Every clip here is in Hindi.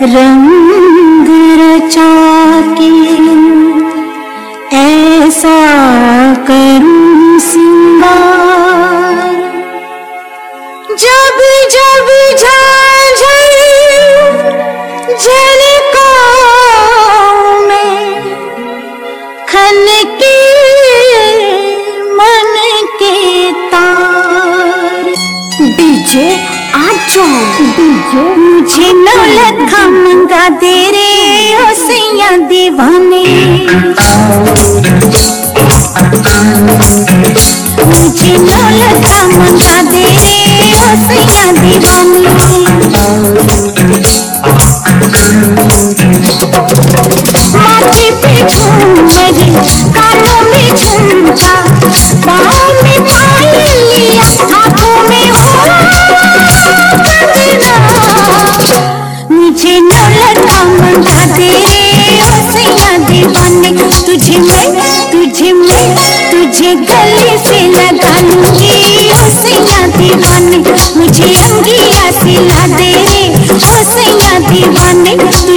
रंग रचा के ऐसा करूं सिंगार, जब जब झांझर झलकाऊं मैं, खनके मन के तार। डीजे आज डीजे मुझे नौलखा मंगा दे रे ओ सैया दीवाने, मुझे नौलखा मंगा दे रे ओ सैया दीवाने। माथे पे झूमर, कानों में झुमका, पाँव में पायलिया, हाथों में हो कंगना। मुझे नौलखा मंगा दे रे ओ सैया दीवाने, तुझे गले से लगा लूंगी ओ सैया दीवाने, मुझे अंगिया सिला दे रे ओ सैया दीवाने,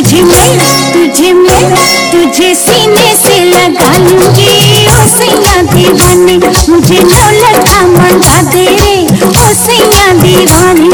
तुझे सीने से लगा लूंगी ओ सैया दीवाने, मुझे नौलखा मंगा दे रे ओ सैया दीवाने।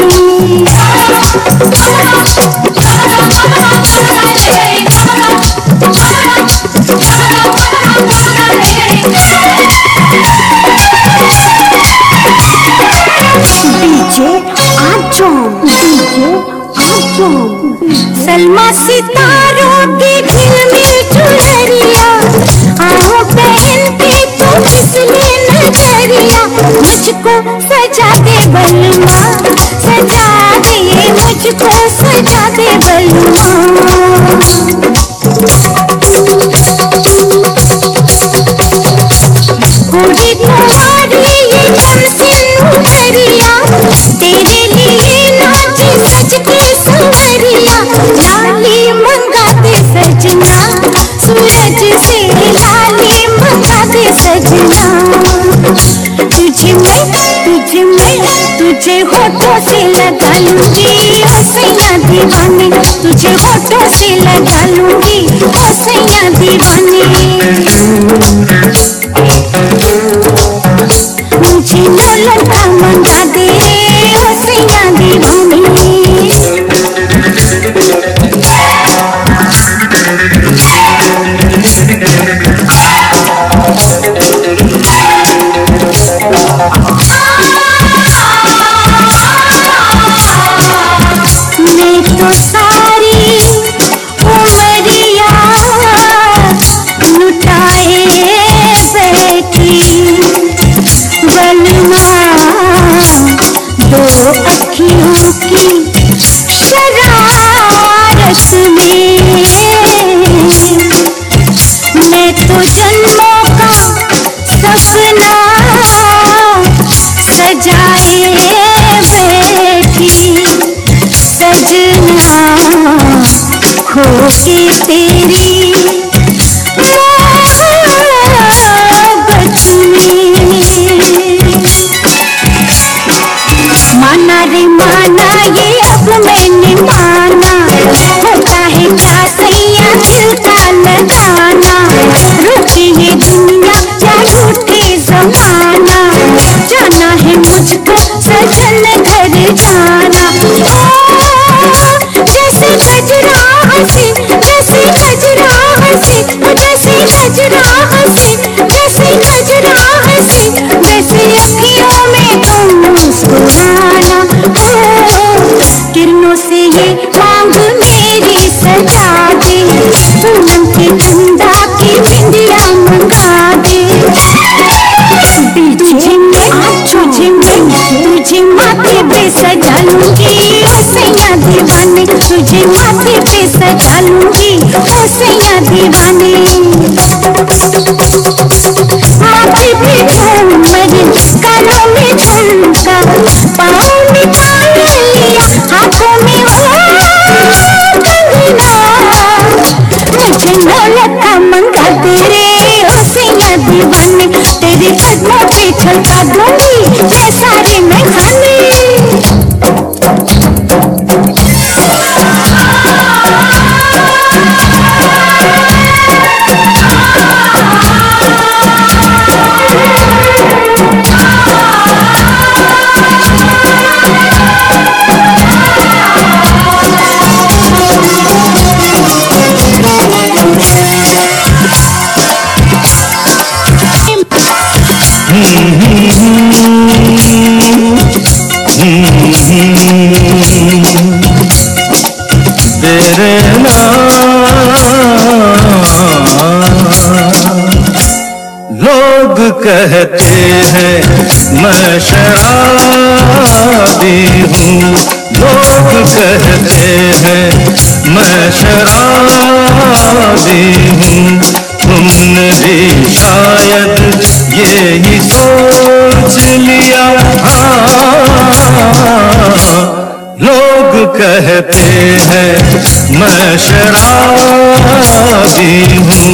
सलमा सितारों की खिलमिल चुनरिया, आओ पहन के तू फिसले नजरिया, मुझको सजा दे बलमा, सजा दे मुझको सजा दे बलमा। पूरी तुम्हारी ये कमसिन उमरिया, तेरे लिए नाची सज के सुमरिया, लाली मंगाते सजना, सूरज से लाली मंगाते सजना। तुझे होठों से लगा लूंगी ओ सैया दीवाने, तुझे होठों से लगा लूंगी ओ सैया दीवाने। मुझे नौलखा मंगा दे ओ सैया दीवाने। मैं तो सारी उमरिया लुटाए बैठी, बलमा दो अखियों की शरारत में, मैं तो जन्मों का सपना सजाए बैठी, सजना खो के तेरी मोहब्बत में। माना रे माना ये अब मैंने माना, होता है क्या सैया दिल का लगाना, रूठी ये दुनिया या रूठे जमाना, जाना है मुझको सजन घर जाना। जैसे गजरा हंसे, जैसे गजरा हंसे, जैसे गजरा हंसे, जैसे गजरा हंसे, वैसे अखियों में तुम मुस्कुराना। किरणों से ये मांग मेरी सजा दे, पूनम की चंदा की बिंदिया मंगा दे। तुझे माथे पे सजा लूंगी ओ सैया दीवाने, तुझे माथे पे सजा लूंगी ओ सैया दीवाने। माथे पे झूमर, कानों में झुमका, पाँव में पायलिया, हाथों में हो कंगना। मुझे नौलखा मंगा दे रे ओ सैया दीवाने, तेरे कदमों पे छलका दूंगी मैं सारे मैं खाने। तेरे लोग कहते हैं मैं शराबी हूँ, लोग कहते हैं मैं शराबी हूँ। तुमने भी शायद यही सोच लिया। लोग कहते हैं मैं शराबी हूँ।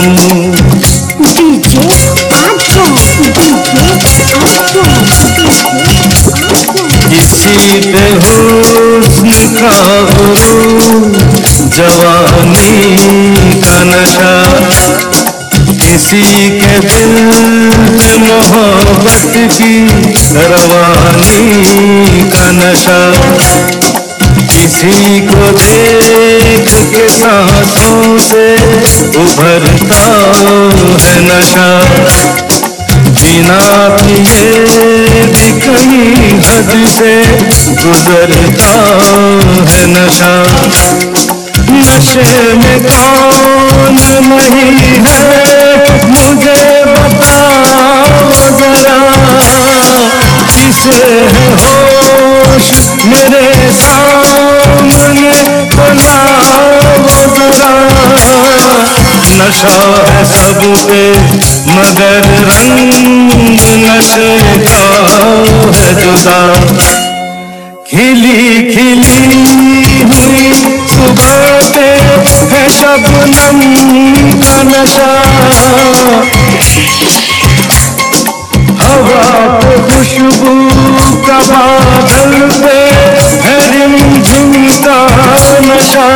किसी पे हुस्न का गुरूर, जवानी का नशा, किसी के दिल में मोहब्बत की रवानी का नशा, किसी को देख के सांसों से उभरता है नशा। बिना पिए भी कहीं हद से गुजरता है नशा। नशे में कौन नहीं है मुझे बताओ जरा, किसे है होश मेरे सामने बुलाओ जरा। नशा है सब पे मगर रंग नशे का है जुदा। खिली खिली हुई सुबह पे है शबनम का नशा, हवा पे खुशबू का बादल पे है रिमझिम का नशा।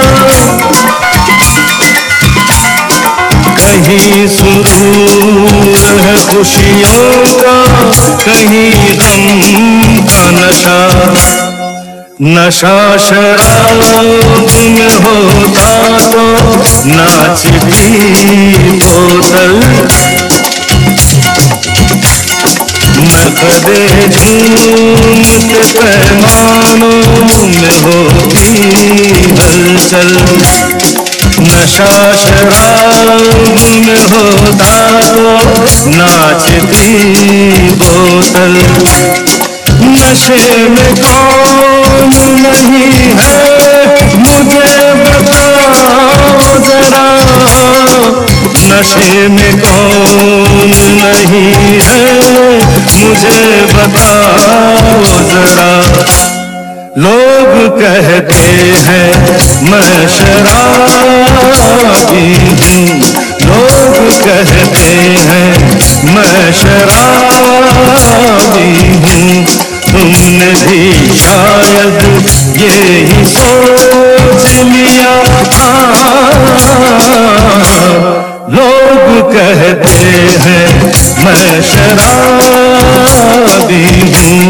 कहीं सुरूर है खुशियों का, कहीं गम का नशा। नशा शराब में होता तो नाचती बोतल, नखरे झूमते पैमानों में होती हलचल। नशा शराब में होता तो नाचती बोतल। नशे में कौन नहीं है मुझे बताओ जरा, नशे में कौन नहीं है मुझे बताओ जरा। लोग कहते हैं मैं शराबी हूँ, लोग कहते हैं मैं शराबी हूँ। तुमने भी शायद यही सोच लिया। लोग कहते हैं मैं शराबी हूँ।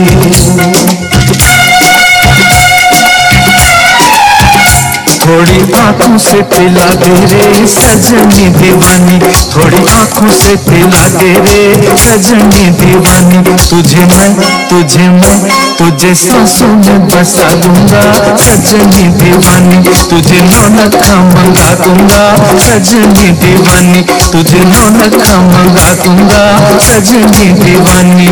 थोड़ी आंखों से पिला दे रे सजनी दीवानी, थोड़ी आंखों से पिला दे रे सजनी दीवानी। तुझे सांसों में बसा दूंगा सजनी दीवानी, तुझे नौलखा मंगा दूंगा सजनी दीवानी, तुझे नौलखा मंगा दूंगा सजनी दीवानी।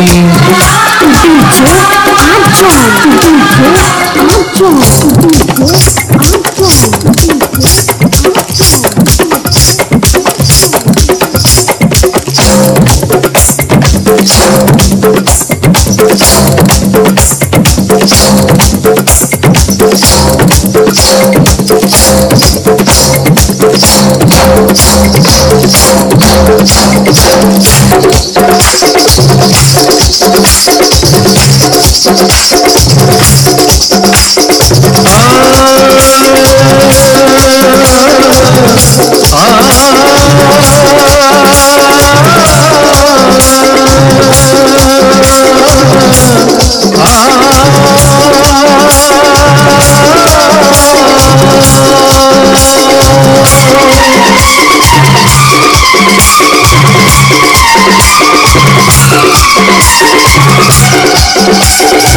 रे